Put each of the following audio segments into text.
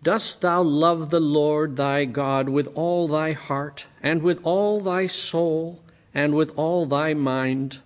Dost thou love the Lord thy God with all thy heart, and with all thy soul, and with all thy mind?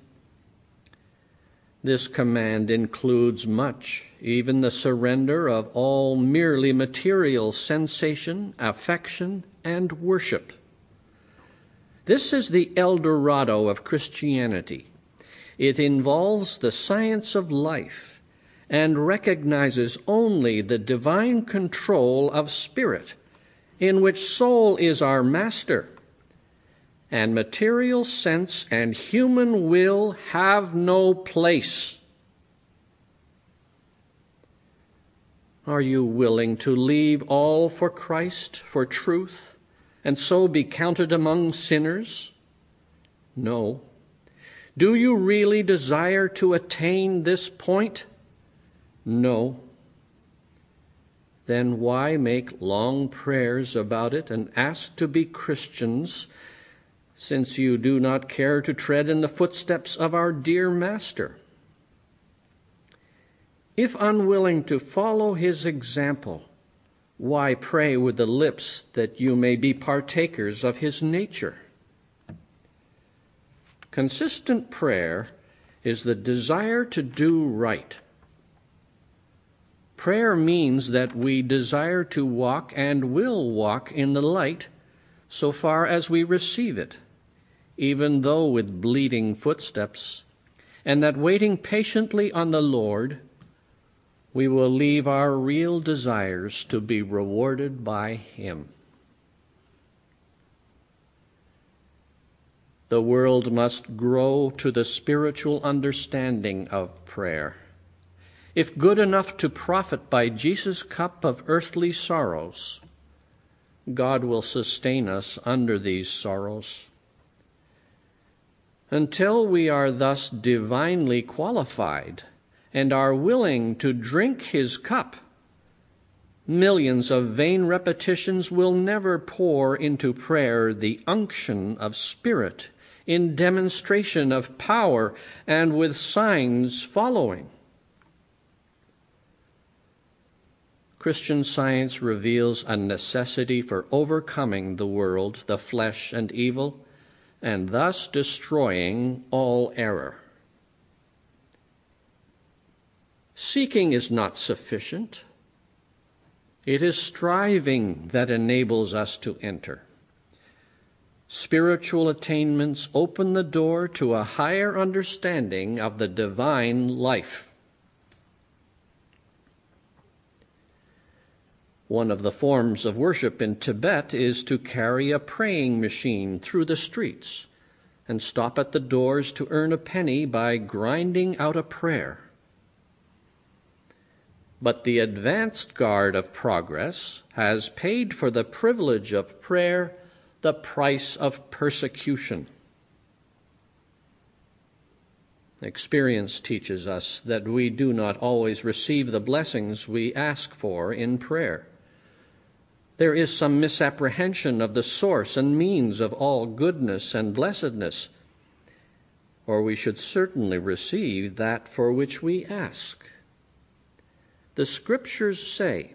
This command includes much, even the surrender of all merely material sensation, affection, and worship. This is the El Dorado of Christianity. It involves the science of life and recognizes only the divine control of spirit, in which soul is our master, and material sense and human will have no place. Are you willing to leave all for Christ, for truth, and so be counted among sinners? No. Do you really desire to attain this point? No. Then why make long prayers about it and ask to be Christians, since you do not care to tread in the footsteps of our dear Master? If unwilling to follow his example, why pray with the lips that you may be partakers of his nature? Consistent prayer is the desire to do right. Prayer means that we desire to walk and will walk in the light so far as we receive it, even though with bleeding footsteps, and that waiting patiently on the Lord, we will leave our real desires to be rewarded by him. The world must grow to the spiritual understanding of prayer. If good enough to profit by Jesus' cup of earthly sorrows, God will sustain us under these sorrows. Until we are thus divinely qualified and are willing to drink his cup, millions of vain repetitions will never pour into prayer the unction of spirit in demonstration of power and with signs following. Christian Science reveals a necessity for overcoming the world, the flesh, and evil, and thus destroying all error. Seeking is not sufficient. It is striving that enables us to enter. Spiritual attainments open the door to a higher understanding of the divine life. One of the forms of worship in Tibet is to carry a praying machine through the streets and stop at the doors to earn a penny by grinding out a prayer. But the advanced guard of progress has paid for the privilege of prayer the price of persecution. Experience teaches us that we do not always receive the blessings we ask for in prayer. There is some misapprehension of the source and means of all goodness and blessedness, or we should certainly receive that for which we ask. The Scriptures say,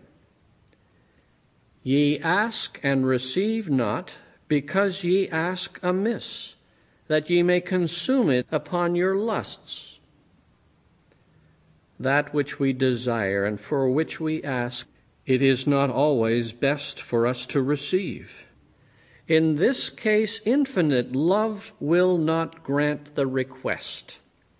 "Ye ask and receive not, because ye ask amiss, that ye may consume it upon your lusts." That which we desire and for which we ask, it is not always best for us to receive. In this case, infinite love will not grant the request.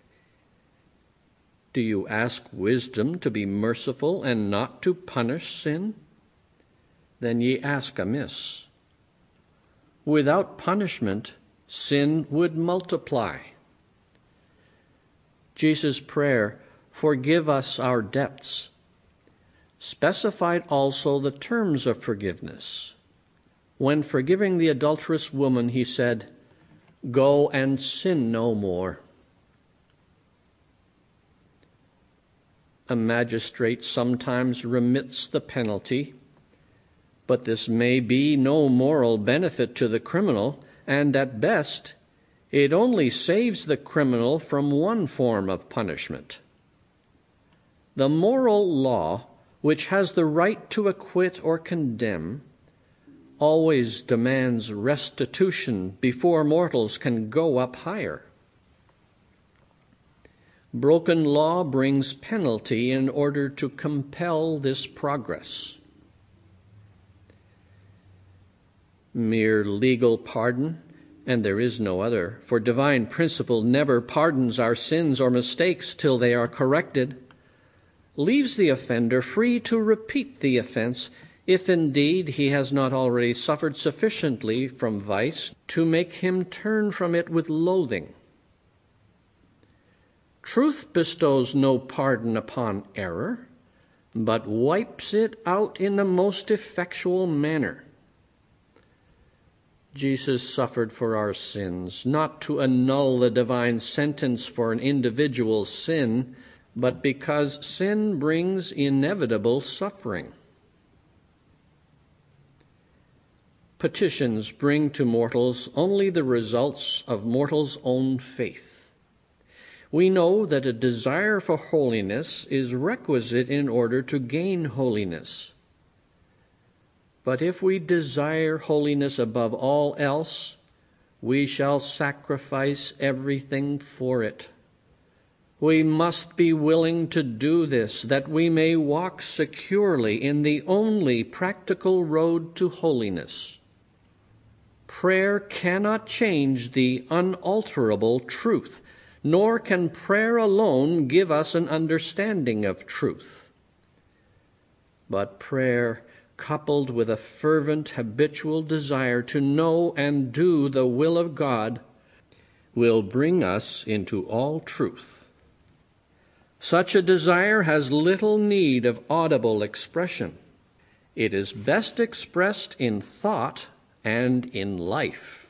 Do you ask wisdom to be merciful and not to punish sin? Then ye ask amiss. Without punishment, sin would multiply. Jesus' prayer, "Forgive us our debts," specified also the terms of forgiveness. When forgiving the adulterous woman, he said, "Go and sin no more." A magistrate sometimes remits the penalty, but this may be no moral benefit to the criminal, and at best, it only saves the criminal from one form of punishment. The moral law which has the right to acquit or condemn, always demands restitution before mortals can go up higher. Broken law brings penalty in order to compel this progress. Mere legal pardon, and there is no other, for divine principle never pardons our sins or mistakes till they are corrected, leaves the offender free to repeat the offense if indeed he has not already suffered sufficiently from vice to make him turn from it with loathing. Truth bestows no pardon upon error, but wipes it out in the most effectual manner. Jesus suffered for our sins, not to annul the divine sentence for an individual's sin, but because sin brings inevitable suffering. Petitions bring to mortals only the results of mortals' own faith. We know that a desire for holiness is requisite in order to gain holiness. But if we desire holiness above all else, we shall sacrifice everything for it. We must be willing to do this, that we may walk securely in the only practical road to holiness. Prayer cannot change the unalterable truth, nor can prayer alone give us an understanding of truth. But prayer, coupled with a fervent, habitual desire to know and do the will of God, will bring us into all truth. Such a desire has little need of audible expression. It is best expressed in thought and in life.